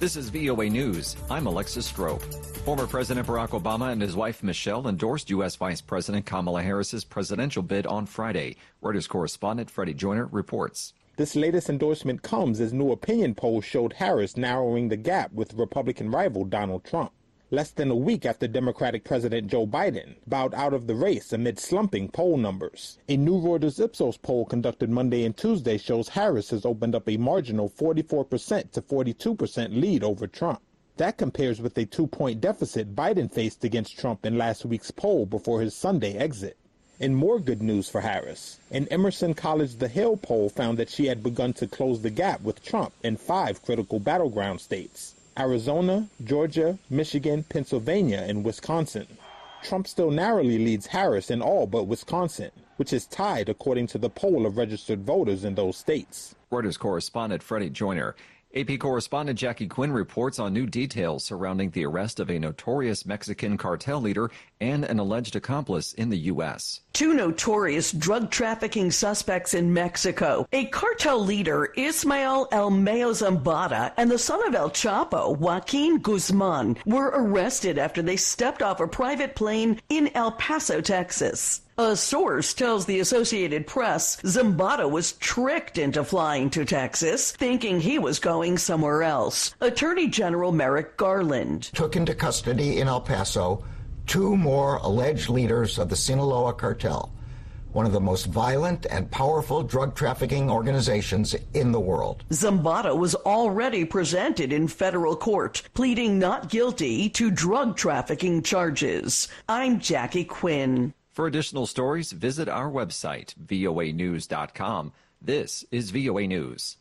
This is VOA News. I'm Alexis Strope. Former President Barack Obama and his wife Michelle endorsed U.S. Vice President Kamala Harris's presidential bid on Friday. Reuters correspondent Freddie Joyner reports. This latest endorsement comes as new opinion polls showed Harris narrowing the gap with Republican rival Donald Trump. Less than a week after Democratic President Joe Biden bowed out of the race amid slumping poll numbers. A new Reuters Ipsos poll conducted Monday and Tuesday shows Harris has opened up a marginal 44% to 42% lead over Trump. That compares with a 2-point deficit Biden faced against Trump in last week's poll before his Sunday exit. And more good news for Harris. An Emerson College The Hill poll found that she had begun to close the gap with Trump in 5 critical battleground states: Arizona, Georgia, Michigan, Pennsylvania, and Wisconsin. Trump still narrowly leads Harris in all but Wisconsin, which is tied according to the poll of registered voters in those states. Reuters correspondent Freddie Joyner. AP correspondent Jackie Quinn reports on new details surrounding the arrest of a notorious Mexican cartel leader and an alleged accomplice in the U.S. 2 notorious drug trafficking suspects in Mexico. A cartel leader, Ismael El Mayo Zambada, and the son of El Chapo, Joaquin Guzman, were arrested after they stepped off a private plane in El Paso, Texas. A source tells the Associated Press Zambada was tricked into flying to Texas, thinking he was going somewhere else. Attorney General Merrick Garland took into custody in El Paso 2 more alleged leaders of the Sinaloa cartel, one of the most violent and powerful drug trafficking organizations in the world. Zambada was already presented in federal court, pleading not guilty to drug trafficking charges. I'm Jackie Quinn. For additional stories, visit our website, voanews.com. This is VOA News.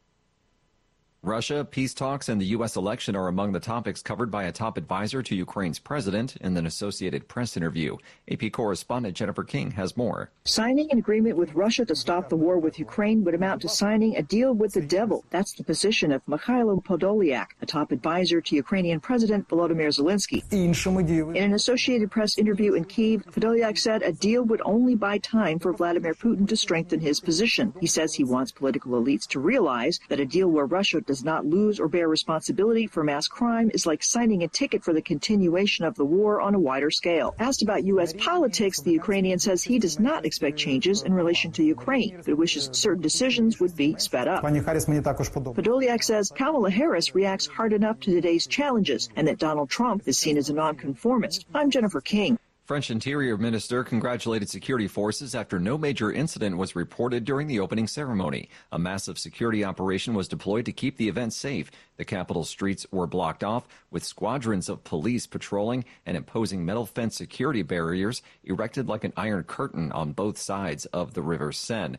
Russia, peace talks, and the U.S. election are among the topics covered by a top advisor to Ukraine's president in an Associated Press interview. AP correspondent Jennifer King has more. Signing an agreement with Russia to stop the war with Ukraine would amount to signing a deal with the devil. That's the position of Mikhailo Podolyak, a top advisor to Ukrainian President Volodymyr Zelensky. In an Associated Press interview in Kyiv, Podolyak said a deal would only buy time for Vladimir Putin to strengthen his position. He says he wants political elites to realize that a deal where Russia does not lose or bear responsibility for mass crime is like signing a ticket for the continuation of the war on a wider scale. Asked about U.S. politics, the Ukrainian says he does not expect changes in relation to Ukraine, but wishes certain decisions would be sped up. Podolyak says Kamala Harris reacts hard enough to today's challenges and that Donald Trump is seen as a nonconformist. I'm Jennifer King. French Interior Minister congratulated security forces after no major incident was reported during the opening ceremony. A massive security operation was deployed to keep the event safe. The capital's streets were blocked off, with squadrons of police patrolling and imposing metal fence security barriers erected like an iron curtain on both sides of the River Seine.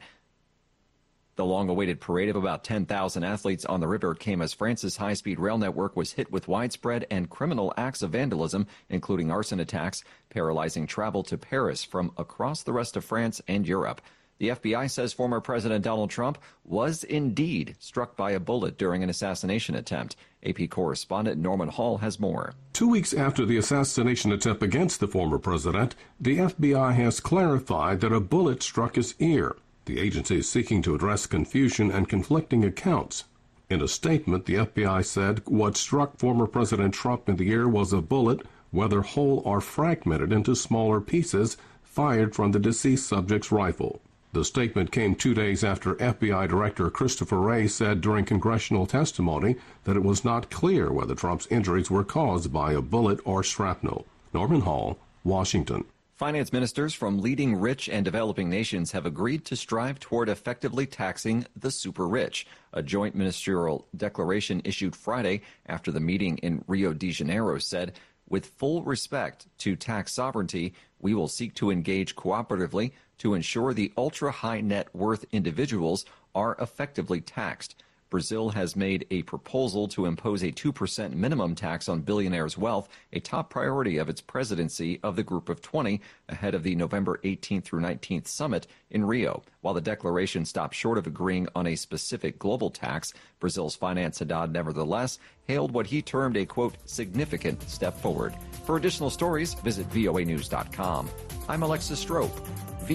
The long-awaited parade of about 10,000 athletes on the river came as France's high-speed rail network was hit with widespread and criminal acts of vandalism, including arson attacks, paralyzing travel to Paris from across the rest of France and Europe. The FBI says former President Donald Trump was indeed struck by a bullet during an assassination attempt. AP correspondent Norman Hall has more. 2 weeks after the assassination attempt against the former president, the FBI has clarified that a bullet struck his ear. The agency is seeking to address confusion and conflicting accounts. In a statement, the FBI said what struck former President Trump in the ear was a bullet, whether whole or fragmented into smaller pieces, fired from the deceased subject's rifle. The statement came 2 days after FBI Director Christopher Wray said during congressional testimony that it was not clear whether Trump's injuries were caused by a bullet or shrapnel. Norman Hall, Washington. Finance ministers from leading rich and developing nations have agreed to strive toward effectively taxing the super rich. A joint ministerial declaration issued Friday after the meeting in Rio de Janeiro said, with full respect to tax sovereignty, we will seek to engage cooperatively to ensure the ultra-high net worth individuals are effectively taxed. Brazil has made a proposal to impose a 2% minimum tax on billionaires' wealth, a top priority of its presidency of the Group of 20, ahead of the November 18th through 19th summit in Rio. While the declaration stopped short of agreeing on a specific global tax, Brazil's finance Haddad nevertheless hailed what he termed a, quote, significant step forward. For additional stories, visit voanews.com. I'm Alexis Strope.